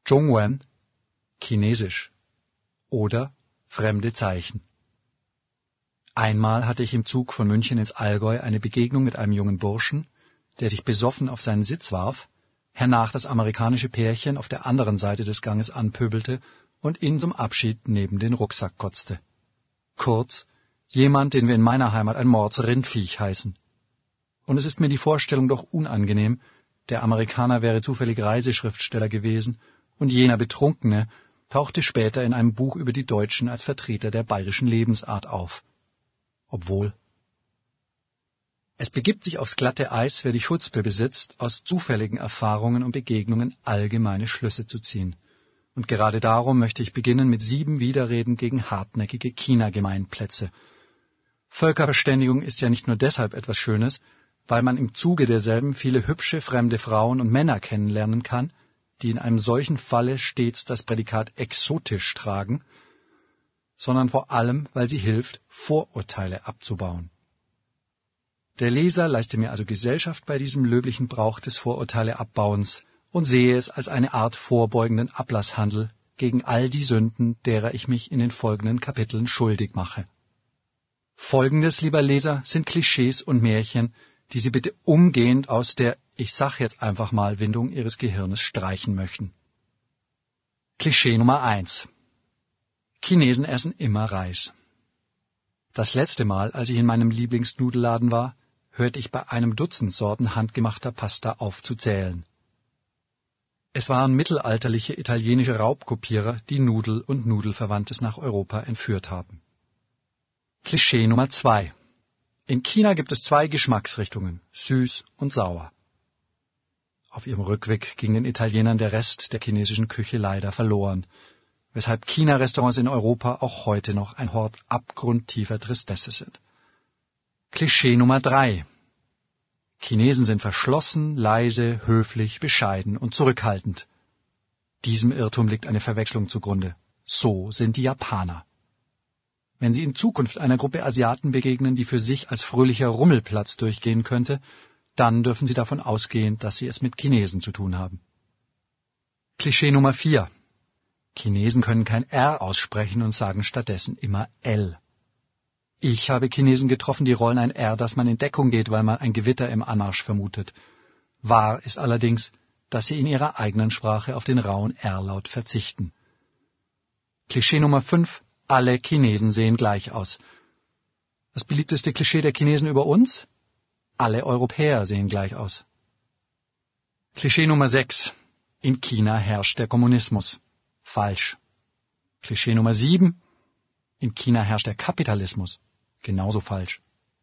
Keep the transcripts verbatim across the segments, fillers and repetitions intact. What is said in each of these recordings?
Zhongwen, Chinesisch oder fremde Zeichen. Einmal hatte ich im Zug von München ins Allgäu eine Begegnung mit einem jungen Burschen, der sich besoffen auf seinen Sitz warf, hernach das amerikanische Pärchen auf der anderen Seite des Ganges anpöbelte und ihnen zum Abschied neben den Rucksack kotzte. Kurz, jemand, den wir in meiner Heimat ein Mordsrindviech heißen. Und es ist mir die Vorstellung doch unangenehm, der Amerikaner wäre zufällig Reiseschriftsteller gewesen und jener Betrunkene tauchte später in einem Buch über die Deutschen als Vertreter der bayerischen Lebensart auf. Obwohl. Es begibt sich aufs glatte Eis, wer die Chutzpe besitzt, aus zufälligen Erfahrungen und Begegnungen allgemeine Schlüsse zu ziehen. Und gerade darum möchte ich beginnen mit sieben Widerreden gegen hartnäckige China-Gemeinplätze. Völkerverständigung ist ja nicht nur deshalb etwas Schönes, weil man im Zuge derselben viele hübsche fremde Frauen und Männer kennenlernen kann, die in einem solchen Falle stets das Prädikat exotisch tragen, sondern vor allem, weil sie hilft, Vorurteile abzubauen. Der Leser leiste mir also Gesellschaft bei diesem löblichen Brauch des Vorurteileabbauens und sehe es als eine Art vorbeugenden Ablasshandel gegen all die Sünden, derer ich mich in den folgenden Kapiteln schuldig mache. Folgendes, lieber Leser, sind Klischees und Märchen, die Sie bitte umgehend aus der, ich sag jetzt einfach mal, Windung Ihres Gehirnes streichen möchten. Klischee Nummer eins. Chinesen essen immer Reis. Das letzte Mal, als ich in meinem Lieblingsnudelladen war, hörte ich bei einem Dutzend Sorten handgemachter Pasta auf zu zählen. Es waren mittelalterliche italienische Raubkopierer, die Nudel und Nudelverwandtes nach Europa entführt haben. Klischee Nummer zwei. In China gibt es zwei Geschmacksrichtungen, süß und sauer. Auf ihrem Rückweg ging den Italienern der Rest der chinesischen Küche leider verloren, weshalb China-Restaurants in Europa auch heute noch ein Hort abgrundtiefer Tristesse sind. Klischee Nummer drei. Chinesen sind verschlossen, leise, höflich, bescheiden und zurückhaltend. Diesem Irrtum liegt eine Verwechslung zugrunde. So sind die Japaner. Wenn Sie in Zukunft einer Gruppe Asiaten begegnen, die für sich als fröhlicher Rummelplatz durchgehen könnte, dann dürfen Sie davon ausgehen, dass Sie es mit Chinesen zu tun haben. Klischee Nummer vier. Chinesen können kein R aussprechen und sagen stattdessen immer L. Ich habe Chinesen getroffen, die rollen ein R, dass man in Deckung geht, weil man ein Gewitter im Anmarsch vermutet. Wahr ist allerdings, dass sie in ihrer eigenen Sprache auf den rauen R-Laut verzichten. Klischee Nummer fünf. Alle Chinesen sehen gleich aus. Das beliebteste Klischee der Chinesen über uns? Alle Europäer sehen gleich aus. Klischee Nummer sechs. In China herrscht der Kommunismus. Falsch. Klischee Nummer sieben. In China herrscht der Kapitalismus. Genauso falsch.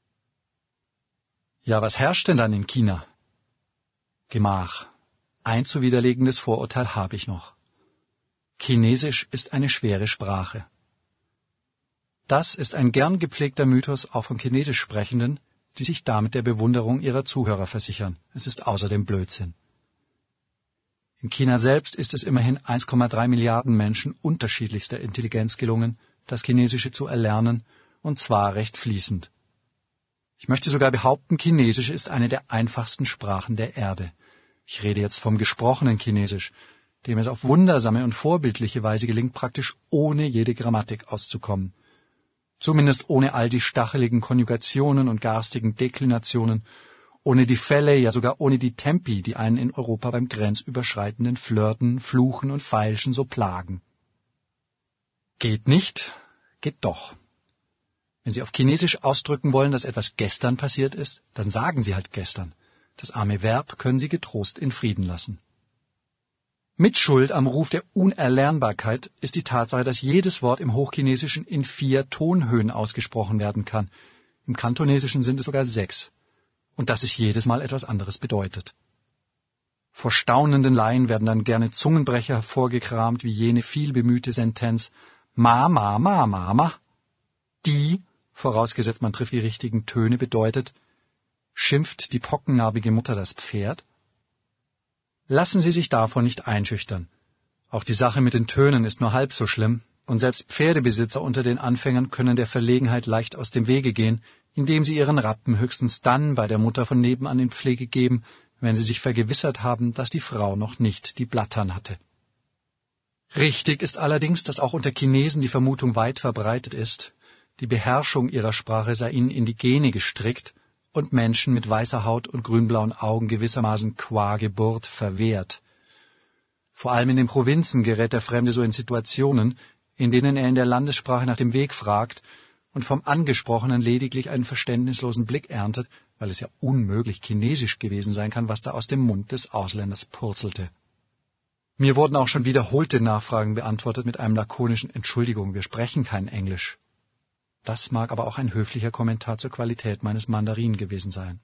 Ja, was herrscht denn dann in China? Gemach. Ein zu widerlegendes Vorurteil habe ich noch. Chinesisch ist eine schwere Sprache. Das ist ein gern gepflegter Mythos auch von Chinesisch Sprechenden, die sich damit der Bewunderung ihrer Zuhörer versichern. Es ist außerdem Blödsinn. In China selbst ist es immerhin eins Komma drei Milliarden Menschen unterschiedlichster Intelligenz gelungen, das Chinesische zu erlernen, und zwar recht fließend. Ich möchte sogar behaupten, Chinesisch ist eine der einfachsten Sprachen der Erde. Ich rede jetzt vom gesprochenen Chinesisch, dem es auf wundersame und vorbildliche Weise gelingt, praktisch ohne jede Grammatik auszukommen. Zumindest ohne all die stacheligen Konjugationen und garstigen Deklinationen, ohne die Fälle, ja sogar ohne die Tempi, die einen in Europa beim grenzüberschreitenden Flirten, Fluchen und Feilschen so plagen. Geht nicht, geht doch. Wenn Sie auf Chinesisch ausdrücken wollen, dass etwas gestern passiert ist, dann sagen Sie halt gestern. Das arme Verb können Sie getrost in Frieden lassen. Mitschuld am Ruf der Unerlernbarkeit ist die Tatsache, dass jedes Wort im Hochchinesischen in vier Tonhöhen ausgesprochen werden kann. Im Kantonesischen sind es sogar sechs. Und dass es jedes Mal etwas anderes bedeutet. Vor staunenden Laien werden dann gerne Zungenbrecher hervorgekramt, wie jene vielbemühte Sentenz Ma, ma, ma, ma, ma. Die, vorausgesetzt man trifft die richtigen Töne, bedeutet, schimpft die pockennarbige Mutter das Pferd? Lassen Sie sich davon nicht einschüchtern. Auch die Sache mit den Tönen ist nur halb so schlimm, und selbst Pferdebesitzer unter den Anfängern können der Verlegenheit leicht aus dem Wege gehen, indem sie ihren Rappen höchstens dann bei der Mutter von nebenan in Pflege geben, wenn sie sich vergewissert haben, dass die Frau noch nicht die Blattern hatte. Richtig ist allerdings, dass auch unter Chinesen die Vermutung weit verbreitet ist, die Beherrschung ihrer Sprache sei ihnen in die Gene gestrickt und Menschen mit weißer Haut und grünblauen Augen gewissermaßen qua Geburt verwehrt. Vor allem in den Provinzen gerät der Fremde so in Situationen, in denen er in der Landessprache nach dem Weg fragt und vom Angesprochenen lediglich einen verständnislosen Blick erntet, weil es ja unmöglich Chinesisch gewesen sein kann, was da aus dem Mund des Ausländers purzelte. Mir wurden auch schon wiederholte Nachfragen beantwortet mit einem lakonischen Entschuldigung, wir sprechen kein Englisch. Das mag aber auch ein höflicher Kommentar zur Qualität meines Mandarin gewesen sein.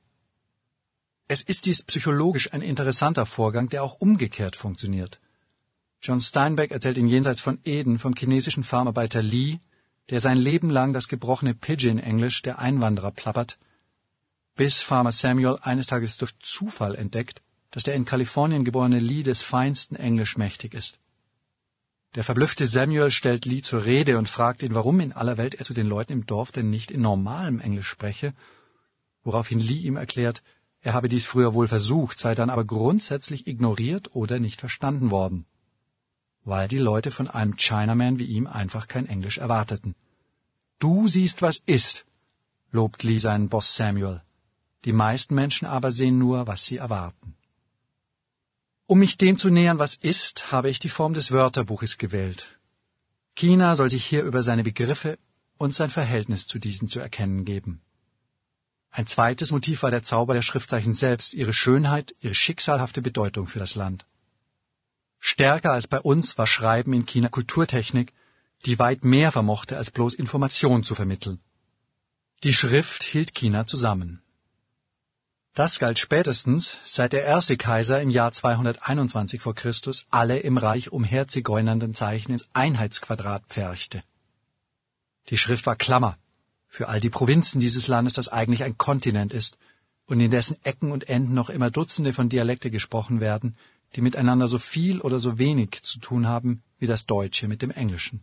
Es ist dies psychologisch ein interessanter Vorgang, der auch umgekehrt funktioniert. John Steinbeck erzählt in Jenseits von Eden vom chinesischen Farmarbeiter Li, der sein Leben lang das gebrochene Pidgin-Englisch der Einwanderer plappert, bis Farmer Samuel eines Tages durch Zufall entdeckt, dass der in Kalifornien geborene Lee des feinsten Englisch mächtig ist. Der verblüffte Samuel stellt Lee zur Rede und fragt ihn, warum in aller Welt er zu den Leuten im Dorf denn nicht in normalem Englisch spreche, woraufhin Lee ihm erklärt, er habe dies früher wohl versucht, sei dann aber grundsätzlich ignoriert oder nicht verstanden worden, weil die Leute von einem Chinaman wie ihm einfach kein Englisch erwarteten. »Du siehst, was ist«, lobt Lee seinen Boss Samuel. Die meisten Menschen aber sehen nur, was sie erwarten. Um mich dem zu nähern, was ist, habe ich die Form des Wörterbuches gewählt. China soll sich hier über seine Begriffe und sein Verhältnis zu diesen zu erkennen geben. Ein zweites Motiv war der Zauber der Schriftzeichen selbst, ihre Schönheit, ihre schicksalhafte Bedeutung für das Land. Stärker als bei uns war Schreiben in China Kulturtechnik, die weit mehr vermochte, als bloß Information zu vermitteln. Die Schrift hielt China zusammen. Das galt spätestens, seit der erste Kaiser im Jahr zweihunderteinundzwanzig vor Christus alle im Reich umherzigeunernden Zeichen ins Einheitsquadrat pferchte. Die Schrift war Klammer für all die Provinzen dieses Landes, das eigentlich ein Kontinent ist und in dessen Ecken und Enden noch immer Dutzende von Dialekte gesprochen werden, die miteinander so viel oder so wenig zu tun haben wie das Deutsche mit dem Englischen.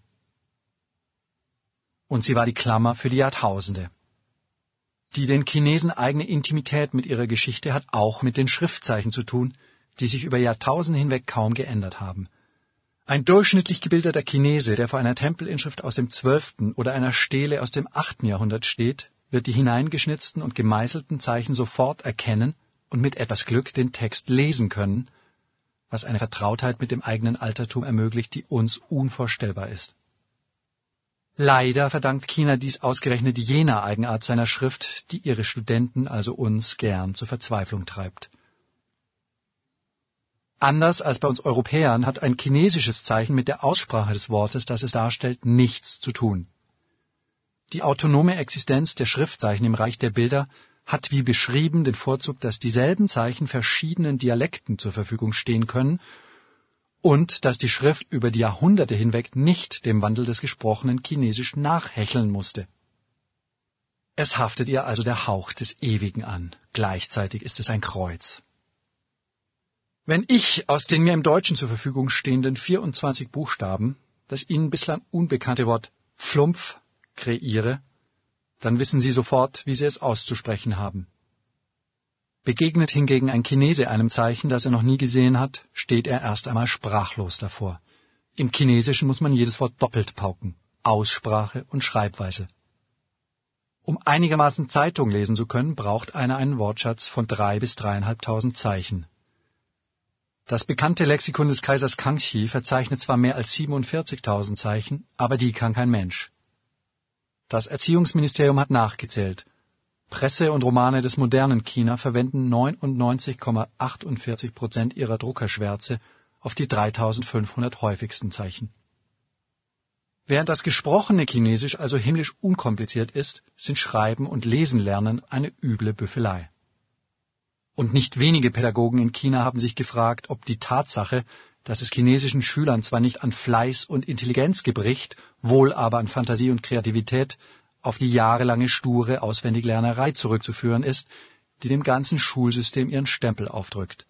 Und sie war die Klammer für die Jahrtausende. Die den Chinesen eigene Intimität mit ihrer Geschichte hat auch mit den Schriftzeichen zu tun, die sich über Jahrtausende hinweg kaum geändert haben. Ein durchschnittlich gebildeter Chinese, der vor einer Tempelinschrift aus dem zwölften oder einer Stele aus dem achten Jahrhundert steht, wird die hineingeschnitzten und gemeißelten Zeichen sofort erkennen und mit etwas Glück den Text lesen können, was eine Vertrautheit mit dem eigenen Altertum ermöglicht, die uns unvorstellbar ist. Leider verdankt China dies ausgerechnet jener Eigenart seiner Schrift, die ihre Studenten, also uns, gern zur Verzweiflung treibt. Anders als bei uns Europäern hat ein chinesisches Zeichen mit der Aussprache des Wortes, das es darstellt, nichts zu tun. Die autonome Existenz der Schriftzeichen im Reich der Bilder hat wie beschrieben den Vorzug, dass dieselben Zeichen verschiedenen Dialekten zur Verfügung stehen können und dass die Schrift über die Jahrhunderte hinweg nicht dem Wandel des gesprochenen Chinesisch nachhecheln musste. Es haftet ihr also der Hauch des Ewigen an, gleichzeitig ist es ein Kreuz. Wenn ich aus den mir im Deutschen zur Verfügung stehenden vierundzwanzig Buchstaben das Ihnen bislang unbekannte Wort Flumpf kreiere, dann wissen Sie sofort, wie Sie es auszusprechen haben. Begegnet hingegen ein Chinese einem Zeichen, das er noch nie gesehen hat, steht er erst einmal sprachlos davor. Im Chinesischen muss man jedes Wort doppelt pauken, Aussprache und Schreibweise. Um einigermaßen Zeitung lesen zu können, braucht einer einen Wortschatz von drei bis dreieinhalbtausend Zeichen. Das bekannte Lexikon des Kaisers Kangxi verzeichnet zwar mehr als siebenundvierzigtausend Zeichen, aber die kann kein Mensch. Das Erziehungsministerium hat nachgezählt. Presse und Romane des modernen China verwenden neunundneunzig Komma achtundvierzig Prozent ihrer Druckerschwärze auf die dreitausendfünfhundert häufigsten Zeichen. Während das gesprochene Chinesisch also himmlisch unkompliziert ist, sind Schreiben und Lesen lernen eine üble Büffelei. Und nicht wenige Pädagogen in China haben sich gefragt, ob die Tatsache, dass es chinesischen Schülern zwar nicht an Fleiß und Intelligenz gebricht, wohl aber an Fantasie und Kreativität, auf die jahrelange sture Auswendiglernerei zurückzuführen ist, die dem ganzen Schulsystem ihren Stempel aufdrückt.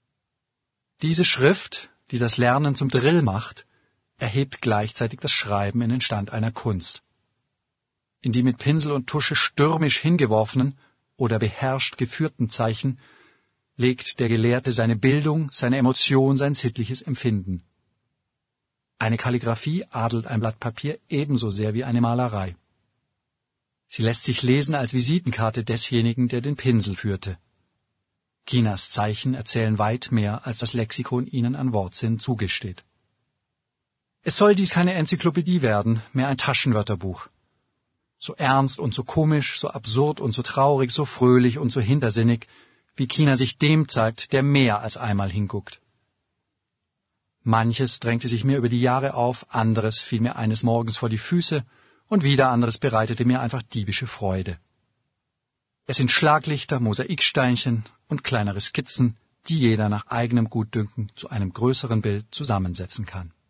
Diese Schrift, die das Lernen zum Drill macht, erhebt gleichzeitig das Schreiben in den Stand einer Kunst. In die mit Pinsel und Tusche stürmisch hingeworfenen oder beherrscht geführten Zeichen legt der Gelehrte seine Bildung, seine Emotion, sein sittliches Empfinden. Eine Kalligraphie adelt ein Blatt Papier ebenso sehr wie eine Malerei. Sie lässt sich lesen als Visitenkarte desjenigen, der den Pinsel führte. Kinas Zeichen erzählen weit mehr, als das Lexikon ihnen an Wortsinn zugesteht. Es soll dies keine Enzyklopädie werden, mehr ein Taschenwörterbuch. So ernst und so komisch, so absurd und so traurig, so fröhlich und so hintersinnig, wie Kina sich dem zeigt, der mehr als einmal hinguckt. Manches drängte sich mir über die Jahre auf, anderes fiel mir eines Morgens vor die Füße und wieder anderes bereitete mir einfach diebische Freude. Es sind Schlaglichter, Mosaiksteinchen und kleinere Skizzen, die jeder nach eigenem Gutdünken zu einem größeren Bild zusammensetzen kann.